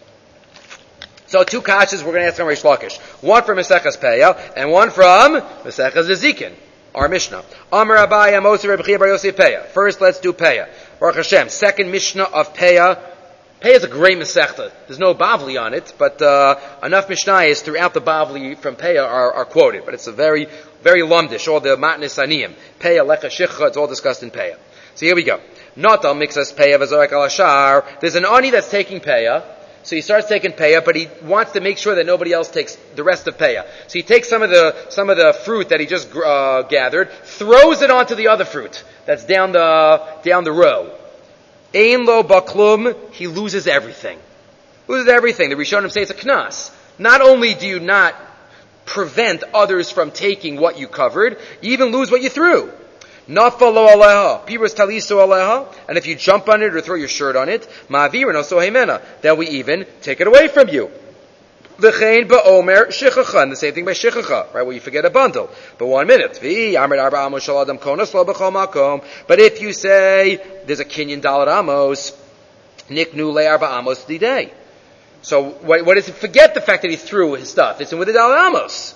So two kashas we're going to ask on Reish Lakish. One from Maseches Peya, and one from Maseches Nezikin. Our Mishnah. Amar Abaya, most of Reb Chia Bar Yosef, Peya. First, let's do Peya. Baruch Hashem, second Mishnah of Peya. Peya is a great Masechta. There's no Bavli on it, but uh, enough Mishnayos throughout the Bavli from Peya are, are quoted. But it's a very, very lumdish. All the Matnis Aniyim. Peya, Lecha, Shicha, it's all discussed in Peya. So here we go. Natal mixes Peya v'zorek al ashar. There's an Ani that's taking Peya. So he starts taking Peya, but he wants to make sure that nobody else takes the rest of Peya. So he takes some of the, some of the fruit that he just uh, gathered, throws it onto the other fruit that's down the, down the row. Ein lo baklum, he loses everything. Loses everything. The Rishonim say it's a knas. Not only do you not prevent others from taking what you covered, you even lose what you threw. Nafal lo aleha, piras taliso aleha, and if you jump on it or throw your shirt on it, ma'avir no sohemena, then we even take it away from you. V'chein ba'omer shichacha, and the same thing by shichacha, right, where you forget a bundle. But one minute. But if you say, there's a kinyan dalet amos, niknu le arba amos lidei. So, what, what is it? Forget the fact that he threw his stuff. It's in with the dalet amos.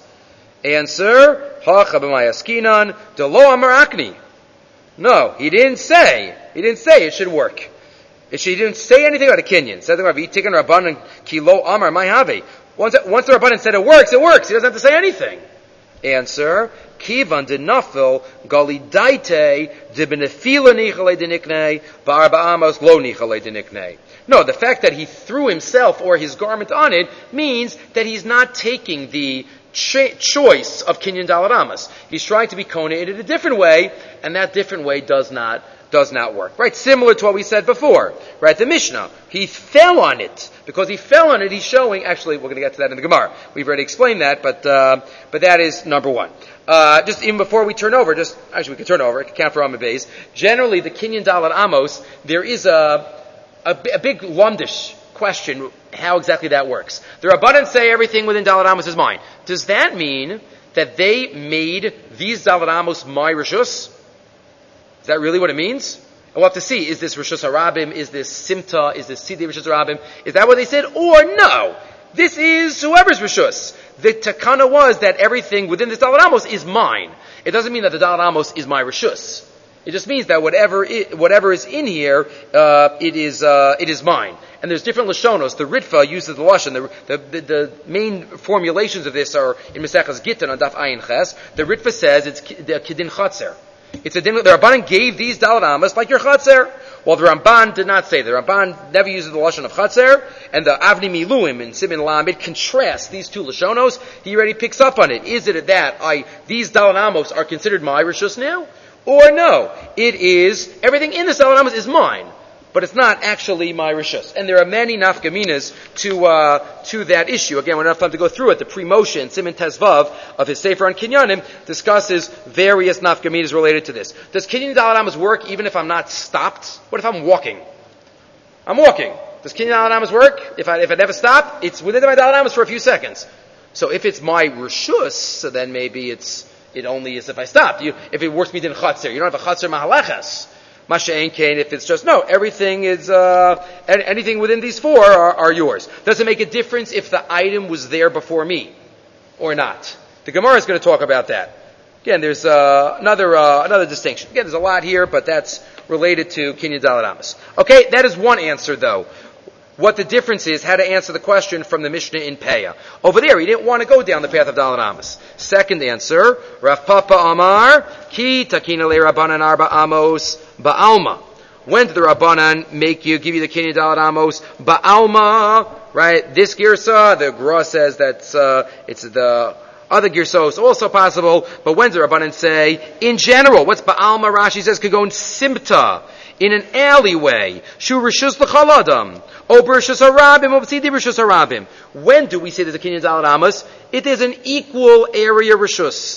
Answer, hacha b'mayaskinan, delo amar akni. No, he didn't say, he didn't say it should work. It should, he didn't say anything about a kinyan. Said the Rabbi, taken Rabbanan kilo amar my have. Once, once the Rabbanan said it works, it works. He doesn't have to say anything. Answer, kivan de nafil galidaite de benefila nichale de nikne ba'arba amos lo nichale de nikne. No, the fact that he threw himself or his garment on it means that he's not taking the Ch- choice of Kinyan Dalet Amos. He's trying to be Kona in a different way, and that different way does not does not work. Right? Similar to what we said before. Right? The Mishnah. He fell on it. Because he fell on it, he's showing, actually, we're going to get to that in the Gemara. We've already explained that, but uh, but that is number one. Uh, just even before we turn over, just, actually we can turn over, it can count for Amid Beis. Generally, the Kinyan Dalet Amos, there is a, a, a big lumdish question how exactly that works. The Rabbanan say everything within Dalet Amos is mine. Does that mean that they made these Dalet Amos my Rishus? Is that really what it means? And we'll have to see, is this Rishus Harabim, is this Simta, is this Sidei Rishus Harabim? Is that what they said? Or no, this is whoever's Rishus. The Takana was that everything within this Dalet Amos is mine. It doesn't mean that the Dalet Amos is my Rishus. It just means that whatever it, whatever is in here, uh, it is uh, it is mine. And there's different lashonos. The Ritva uses the lashon. The, the, the, the main formulations of this are in Maseches Gittin on Daf Ayin Ches. The Ritva says it's the Kedin Chatzer. It's a din. The Ramban gave these Dalet Amos like your Chatzer. Well, the Ramban did not say. The Ramban never uses the lashon of Chatzer, and the Avni Miluim in Simin Lamed contrasts these two lashonos. He already picks up on it. Is it that I these Dalet Amos are considered my rishus now? Or no, it is, everything in the Dalet Amos is mine. but it's not actually my rishus. And there are many nafkaminas to uh, to that issue. Again, we don't have time to go through it. The pre-motion, Siman Tezvav, of his Sefer on Kinyanim, discusses various nafkaminas related to this. Does Kinyan Dalet Amos work even if I'm not stopped? What if I'm walking? I'm walking. Does Kinyan Dalet Amos work? If I if I never stop, it's within my Dalet Amos for a few seconds. So if it's my rishus, so then maybe it's it only is if I stop. You, if it works me in chatzir, you don't have a chatzir mahalachas. Masha'en kain, if it's just, no, everything is, uh, anything within these four are, are yours. Does it make a difference if the item was there before me or not? The Gemara is going to talk about that. Again, there's, uh, another, uh, another distinction. Again, there's a lot here, but that's related to Kinyan Dalet Amos. Okay, that is one answer though. What the difference is, how to answer the question from the Mishnah in Peah. Over there, he didn't want to go down the path of Dalet Amos. Second answer, Rav Papa Amar, Ki Takina Le Rabbanan Arba Amos Ba'alma. When did the Rabbanan make you, give you the Kinyan Dalet Amos Ba'alma? Right? This Girsa, the Gra says that's, uh, it's the other Girsos also possible, but when did the Rabbanan say, in general, what's Ba'alma? Rashi says, could go in Simta, in an alleyway, Shu Rishus L'chal Adam. When do we say there's a Kinyan Dalet Amos? It is an equal area rishus.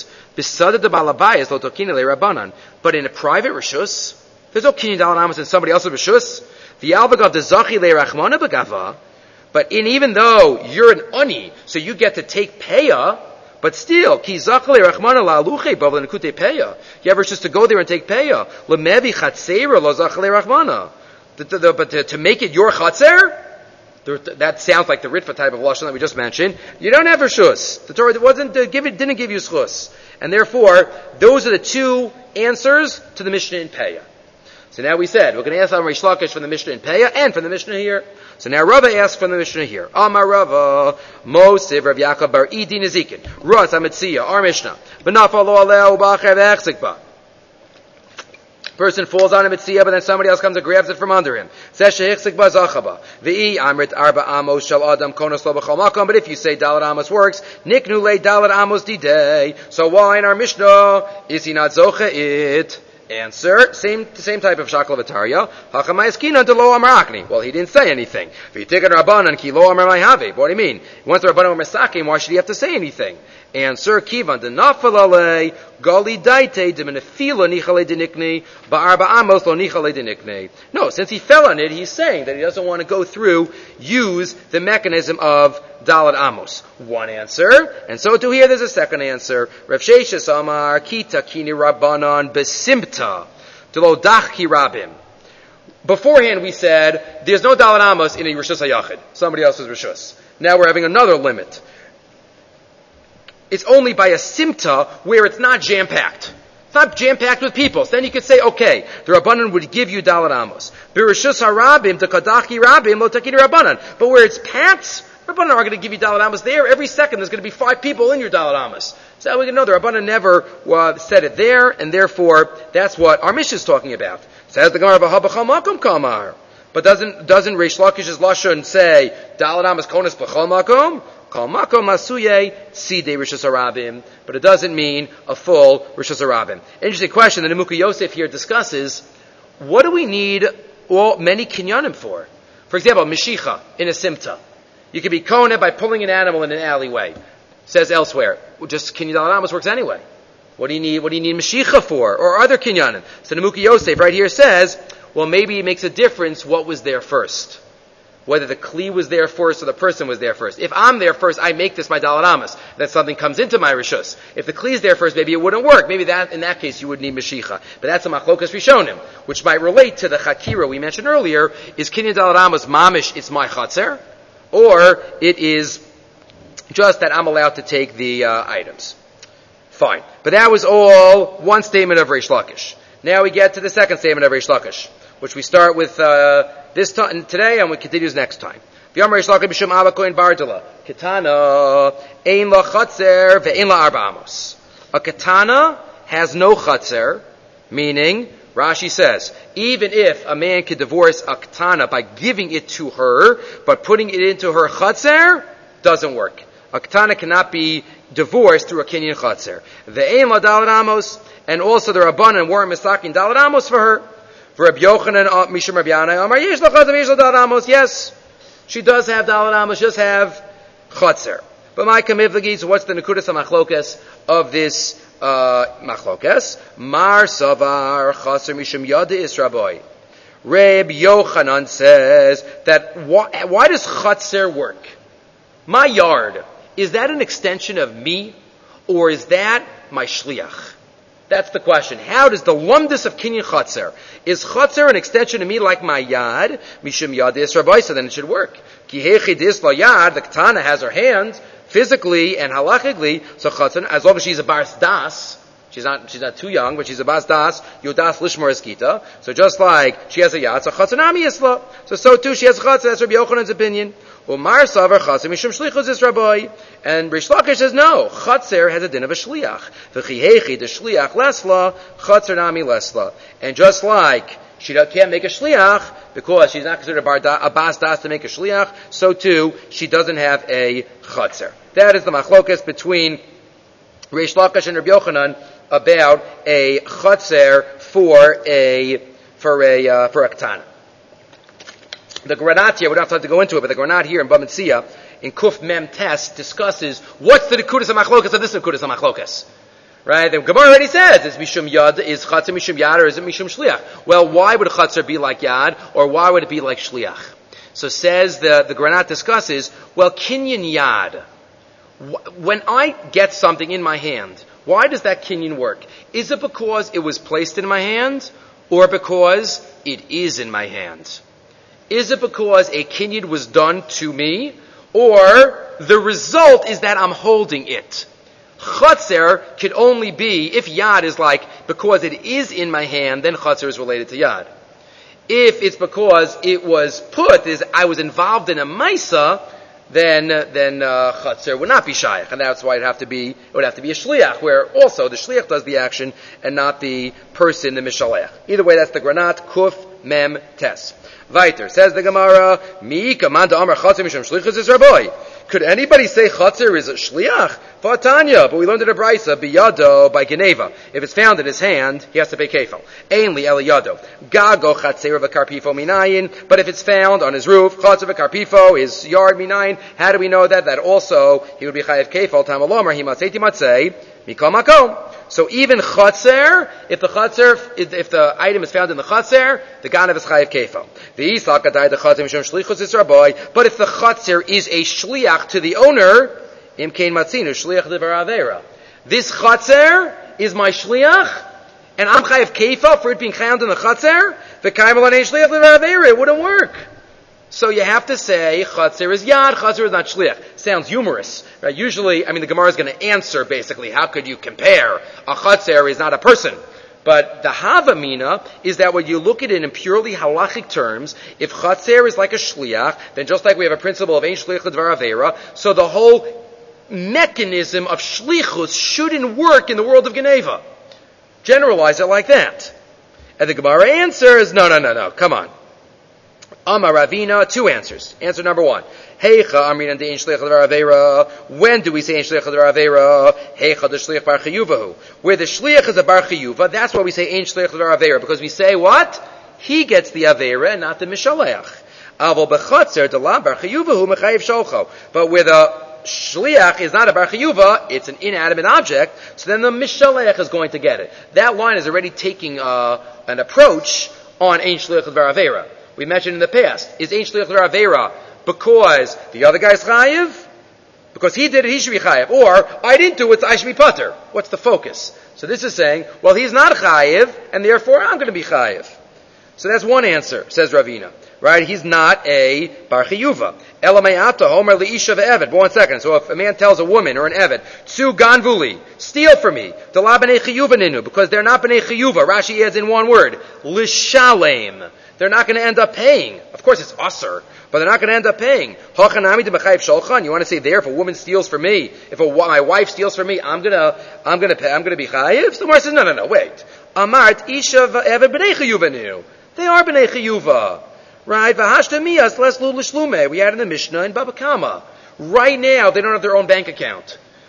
But in a private rishus, there's no Kinyan Dalet Amos in somebody else's rishus. The albagav the zachi le'rachmana begava. But in even though you're an ani, so you get to take payah, but still, ki zachi le'rachmana la'aluche bavla nekute payah. You have rishus to go there and take payah. Lemevi chatzeira lo zachi le'rachmana. The, the, the, but to, to make it your chatzer, that sounds like the Ritva type of lashon that we just mentioned. You don't have rishus. The Torah wasn't to give it, didn't give you schus, and therefore those are the two answers to the Mishnah in Peah. So now we said we're going to ask on Reish Lakish from the Mishnah in Peah and from the Mishnah here. So now Rava asks from the Mishnah here. Amar Rava Mosiv Rav Yaakov Bar Idi Nezikin Ras Ametzia our Mishnah V'nafal lo aleh u'ba'acher ve'echzik. Person falls on a mitzvah, but then somebody else comes and grabs it from under him. But if you say Dalet Amos works, niknu le Dalet Amos didei. So why in our Mishnah is he not zoche it? Answer, same same type of shakla v'tarya. Well, he didn't say anything. What do you mean? Once the Rabbanan were masakim, why should he have to say anything? Answer, kivan de nafalale gali daite de menefila nichale denikne ba'arba amos lo nichale denikne. No, since he fell on it, he's saying that he doesn't want to go through, use the mechanism of Dalet Amos. One answer, and so to here there's a second answer. Rav Sheshes Amar kita kini rabbanon besimta delo dachki rabim. Beforehand we said there's no Dalet Amos in a Rishus HaYachid, somebody else's Rishus. Now we're having another limit. It's only by a simta where it's not jam-packed. It's not jam-packed with people. So then you could say, okay, the Rabbanan would give you Dalet Amos. B'Rishus HaRabim, the Kadachki Rabim, lo takini Rabbanan. But where it's packed, Rabbanan are going to give you Dalet Amos there. Every second there's going to be five people in your Dalet Amos. So how we can know the Rabbanan never uh, said it there, and therefore that's what our Mishnah is talking about. Says the Gemara, V'habachal makom kamar. But doesn't doesn't Reish Lakish's lashon say Dalet Amos konas b'chal makom? Kol makom masuye sidei Rishus HaRabim, but it doesn't mean a full Rishus HaRabim. Interesting question. The Nemuka Yosef here discusses, what do we need all many kinyanim for? For example, Meshicha in a simta. You can be koneh by pulling an animal in an alleyway. Says elsewhere, well, just Kinyan Dalet Amos works anyway. What do you need? What do you need Meshicha for, or other kinyanim? So Nemuka Yosef right here says, well, maybe it makes a difference what was there first. Whether the kli was there first or the person was there first. If I'm there first, I make this my Dalet Amos. Then something comes into my rishus. If the kli is there first, maybe it wouldn't work. Maybe that in that case you would need Meshicha. But that's a machlokas rishonim, which might relate to the chakira we mentioned earlier. Is Kinyan Dalet Amos mamish? It's my chatzer, or it is just that I'm allowed to take the uh, items. Fine. But that was all one statement of Reish Lakish. Now we get to the second statement of Reish Lakish, which we start with uh, this time today, and we continues next time. V'yam Reish Lakish b'shem Abba Kohen Bardala Ketana ein la chatzer ve'ein la arba amos. A katana has no chatzer, meaning Rashi says even if a man could divorce a katana by giving it to her, but putting it into her chatzer doesn't work. A katana cannot be divorced through a kinyan chatzer. Ve'ein la Dalet Amos, and also the Rabbanan weren't misakin Dalet Amos for her. For Rabbi Yochanan, Mishum Rabbi Yanai, Amar Yesh Lo Chatzar Yesh Lo Daled Amos. Yes, she does have Daled Amos, just have Chatzar. But my kamivlagi, so what's the Nekudas HaMachlokas of this uh, Machlokas? Mar Savar Chatzar Mishum Yada Israboy. Reb Yochanan says that why, why does Chatzar work? My yard, is that an extension of me, or is that my shliach? That's the question. How does the lumdus of kinyan Chatzar, is Chatzar an extension of me like my yad? Mishum Yad Yisrael, so then it should work. Ki hechi dis lo yad, the katana has her hands, physically and halachically, so Chatzar, as long as she's a bas das, she's not, she's not too young, but she's a bas das, yodas lishmor eskita, so just like she has a yad, so Chatzar nami yisla. So so too she has a Chatzar, that's Rabbi Yochanan's opinion. Umar savar Chatzar mishum shlichus is rabbi. And Rish Lakish says no. Chatzar has a din of a shliach. V'chihechi the shliach lesla, Chatzar nami lesla. And just like she can't make a shliach because she's not considered a bas das to make a shliach, so too she doesn't have a Chatzar. That is the machlokas between Rish Lakish and Rabbi Yochanan about a Chatzar for a for a uh, for a ketana. The Granat here, we don't have time to go into it, but the Granat here in Bamitzia, in Kuf Mem Test, discusses what's the Nekudas HaMachlokas of this Nekudas HaMachlokas. Right? The Gemara already says, is Mishum Yad, is Chatzar Mishum Yad, or is it Mishum Shliach? Well, why would a Chatzar be like Yad, or why would it be like Shliach? So says the, the Granat discusses, well, Kinyan Yad. When I get something in my hand, why does that Kinyan work? Is it because it was placed in my hand, or because it is in my hand? Is it because a kinyan was done to me, or the result is that I'm holding it? Chatzar could only be, if yad is like, because it is in my hand, then chatzar is related to yad. If it's because it was put, is I was involved in a maisa, then then uh, chatzar would not be shaykh, and that's why it'd have to be it would have to be a shliach, where also the shliach does the action and not the person, the mishalech. Either way, that's the Granat Kuf Mem Tes. Weiter says the Gemara, Mi kamanda amar chatzar mishum shlichus is rabbi. Could anybody say chatzar is a shliach? Vatanya, but we learned in a brisa biyado by Geneva. If it's found in his hand, he has to pay kefal. Ainli eliyado gago chatzar v'karpifo minayin. But if it's found on his roof, chatzar v'karpifo, his yard minayin. How do we know that? That also he would be chayav kefal. Tamalomar he matzei matzei mikol makom. So even chatzar, if the chatzar, if, if the item is found in the chatzar, the ganav is chayav kefal. The isak adai the chatzar mishum shlichus is rabbi. But if the chatzar is a shliach to the owner, im kein matzinu shliach devar avera. This chatzar is my shliach, and I'm chayav kefal for it being found in the chatzar. The kaimal anei shliach devar avera. It wouldn't work. So you have to say chatzar is yad, chatzar is not shliach. Sounds humorous, right? Usually, I mean, the Gemara is going to answer basically, how could you compare? A chatzar is not a person. But the havamina is that when you look at it in purely halachic terms, if chatzar is like a shliach, then just like we have a principle of ein shliach l'dvar avera, so the whole mechanism of shlichus shouldn't work in the world of Geneva. Generalize it like that. And the Gemara answers, no, no, no, no, come on. Amar Ravina, two answers. Answer number one. Heicha amrinan de ein shliach l'dvar avera. When do we say ein shliach l'dvar avera? Heicha de shliach bar chiyuvahu. Where the shliach is a bar chiyuva, that's why we say ein shliach l'dvar avera, because we say what? He gets the avera and not the mishalech. Aval bechatzer de la bar chiyuvahu mechayiv sholcho. But where the shliach is not a bar chiyuva, it's an inanimate object, so then the mishalech is going to get it. That line is already taking uh, an approach on ein shliach l'dvar avera. We mentioned in the past, is ein shliach l'dvar avera because the other guy's chayiv? Because he did it, he should be chayiv. Or, I didn't do it, so I should be pater. What's the focus? So this is saying, well, he's not chayiv, and therefore I'm going to be chayiv. So that's one answer, says Ravina. Right? He's not a bar chiyuva. Ela me'ata homer li'isha ve'eved. But one second. So if a man tells a woman or an eved, tzu ganvuli, steal from me, dela b'nei chiyuva ninu, because they're not b'nei chiyuva. Rashi adds in one word, lishalem. They're not going to end up paying. Of course it's usser, but they're not going to end up paying. Hachanami de b'chayiv sholchan. You want to say there, if a woman steals from me, if a, my wife steals from me, I'm gonna, I'm gonna pay, I'm gonna be chayiv? So the Gemara says, no, no, no, wait. Amart isha ve'eved b'nei chiyuva ninu. They are b'nei chiyuva. Right? V'hashtamiyas les lu l'shlume. We had in the Mishnah in Baba Kama. Right now, they don't have their own bank account.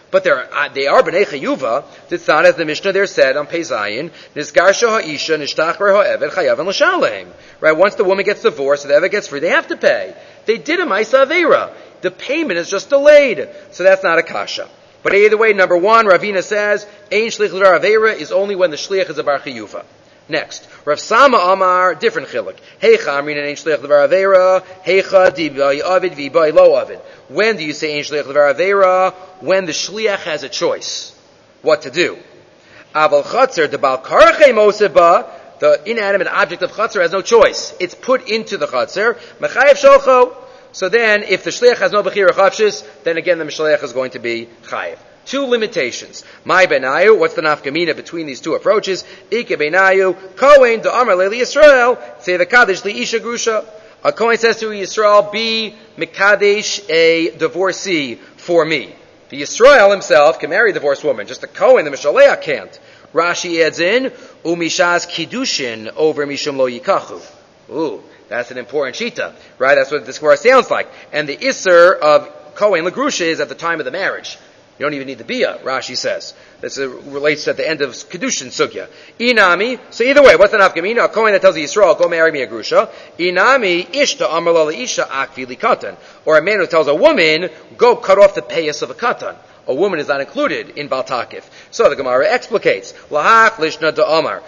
But they're, uh, they are b'nei chayuva. It's not as the Mishnah there said on Pei Zayin, Nizgarsha ha'isha nishtachber ha'eved chayav and l'shalem. Right? Once the woman gets divorced, the Eved gets free, they have to pay. They did a Maisa Aveira. The payment is just delayed. So that's not a kasha. But either way, number one, Ravina says, Ein shlich l'dvar Aveira is only when the shliach is a bar chayuva. Next, Rav Sama Amar, different chiluk. Heicha amrin ein shliach l'dvar Aveira, heicha di b'ay avid v'b'ay lo avid. When do you say ein shliach l'dvar Aveira? When the shliach has a choice what to do. Aval chatzar de bal karachei moseba, the inanimate object of chatzar has no choice. It's put into the chatzar. Mechayev sholcho. So then, if the shliach has no bechira chavshis, then again the shliach is going to be chayev. Two limitations. My benayu, what's the nafkamina between these two approaches? Ike benayu, Kohen de Amar Leili Yisrael, say the Kaddish li Isha Grusha. A Kohen says to Yisrael, be Mekadesh a divorcee for me. The Yisrael himself can marry a divorced woman. Just the Kohen, the Mishaleach, can't. Rashi adds in, Umishaz Kiddushin over Mishum lo Yikachu. Ooh, that's an important shita. Right? That's what this Gemara sounds like. And the Isser of Kohen Lagrusha is at the time of the marriage. You don't even need the bia, Rashi says. This uh, relates at the end of Kedushin Sugya. Inami, so either way, what's the nafkamina? A Kohen that tells Yisrael, go marry me a grusha. Inami, ishta amarla isha akvi li katan. Or a man who tells a woman, go cut off the payas of a katan. A woman is not included in Baltakif. So the Gemara explicates. Lahach lishna da Omar.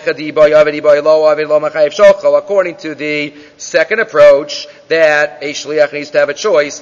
According to the second approach, that a shliach needs to have a choice.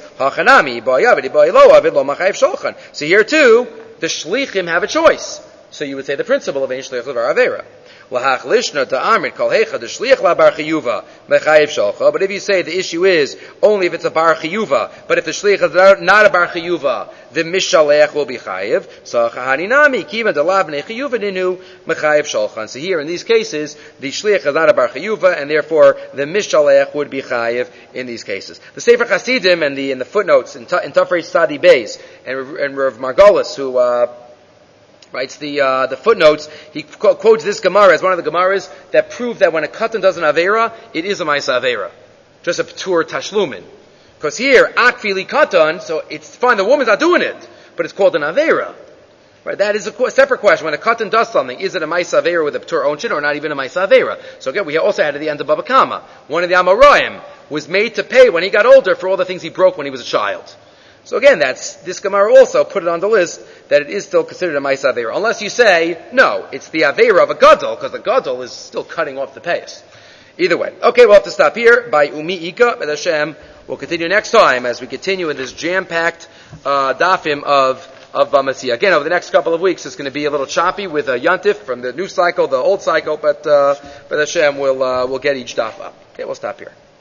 So here too, the shlichim have a choice. So you would say the principle of ein shliach levar avera. Lahach lishna da Amrit kol hecha the shliach la bar chiyuva mechayev sholcha. But if you say the issue is only if it's a bar chiyuva, but if the shliach is not a bar chiyuva, the mishalech will be chayev. So chahaninami kiva delav ne chiyuva ninu mechayev sholchan. So here in these cases, the shliach is not a bar chiyuva, and therefore the mishalech would be chayev in these cases. The Sefer Chasidim and the in the footnotes in, in Tafrei Tzadi Beis and and Rav Margolis who. Uh, Writes the uh, the footnotes. He qu- quotes this Gemara as one of the Gemaras that prove that when a katan does an avera, it is a ma'isa avera, just a ptur tashlumin. Because here akfi li katan, so it's fine. The woman's not doing it, but it's called an avera. Right? That is a qu- separate question. When a katan does something, is it a ma'isa avera with a ptur onshin or not even a ma'isa avera? So again, we also had at the end of Baba Kama, one of the Amoraim was made to pay when he got older for all the things he broke when he was a child. So again, that's, this Gemara also put it on the list that it is still considered a Maisa Aveira. Unless you say, no, it's the Aveira of a Gadol, because the Gadol is still cutting off the payas. Either way. Okay, we'll have to stop here by Umi Ika, B'ez Hashem. We'll continue next time as we continue in this jam-packed, uh, dafim of, of Bamasiya. Again, over the next couple of weeks, it's going to be a little choppy with a Yantif from the new cycle, the old cycle, but, uh, B'ez Hashem, we'll, uh, we'll get each daf up. Okay, we'll stop here.